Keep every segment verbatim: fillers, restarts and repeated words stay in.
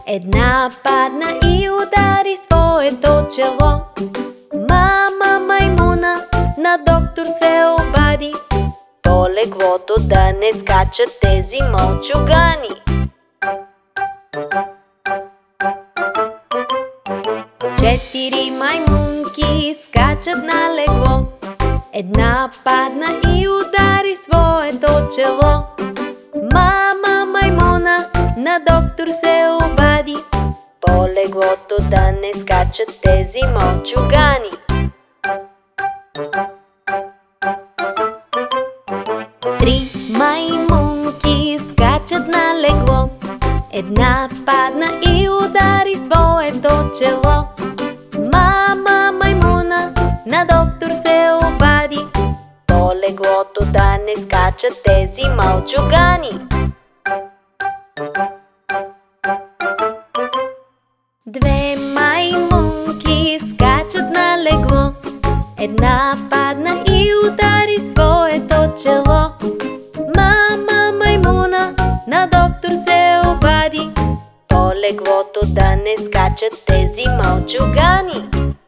Една падна и удари своето чело. Мама маймуна на доктор се обади. По леглото да не скачат тези мълчугани. Четири маймунки скачат на легло. Една падна и удари своето чело. Мама маймуна на доктор се обади. По леглото да не скачат тези мълчугани. Три маймунки скачат на легло. Една падна и удари своето чело. Мама маймуна на доктор се обади. По леглото да не скачат тези мълчугани. Две маймунки скачат на легло. Една падна и удари своето чело. Мама маймуна на доктор се обади. По леглото да не скачат тези мълчугани.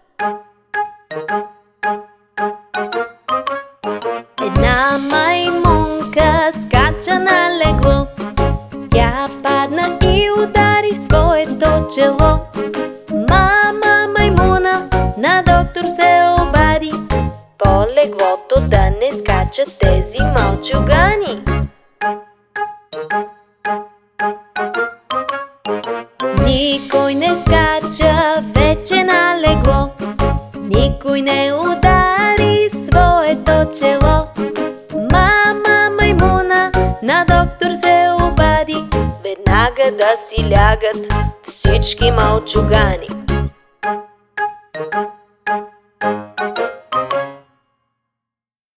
Една маймунка скача на легло. Тя падна и удари своето чело. Мама маймуна на доктор се обади. По леглото да не скачат тези мълчугани. Никой не скача вече на легло. Никой не удари своето чело. Мама маймуна на доктор се обади. Веднага да си лягат всички мълчугани.